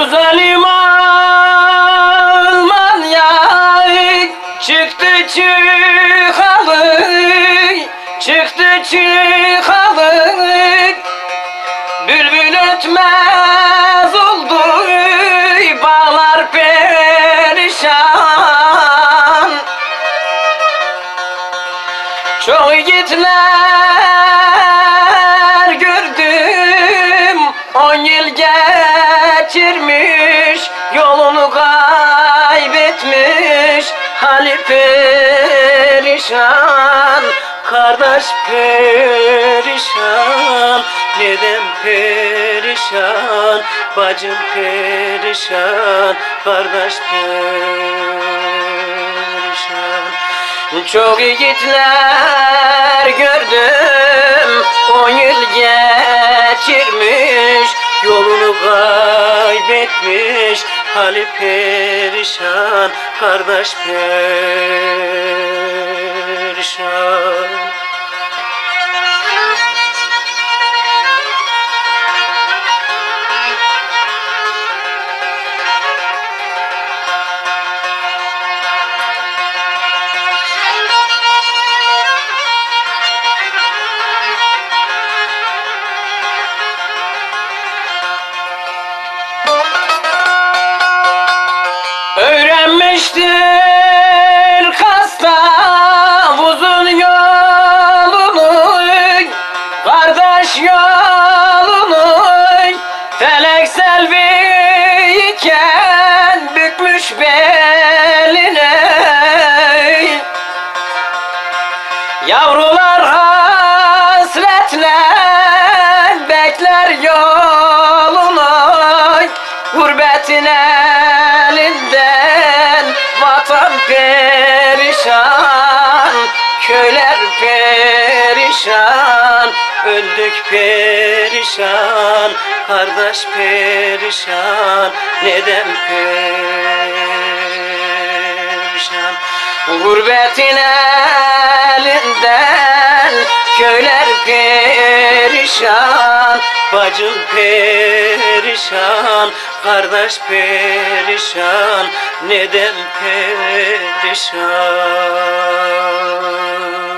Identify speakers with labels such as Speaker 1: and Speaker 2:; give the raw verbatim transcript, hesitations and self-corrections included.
Speaker 1: Güzelim Almanya çıktı çıkalı, çıktı çıkalı. Bülbül ötmez oldu, bağlar perişan. Çok yiğitler gördüm, on yıl geçirmiş, yolunu kaybetmiş, hali perişan. Kardeş perişan, neden perişan? Bacım perişan, kardeş perişan. Çok yiğitler gördüm, on yıl geçirmiş, yolunu kaybetmiş, hali perişan, kardeş perişan. Öğrenmiştir hasta uzun yolunu, kardeş yolunu. Felek selviyken bükmüş beline, yavrular hasretle bekler yolunu. Gurbetin elinden vatan perişan, köyler perişan, öldük perişan, kardeş perişan, neden perişan? Gurbetin elinden köyler perişan, bacım perişan, kardeş perişan, neden perişan?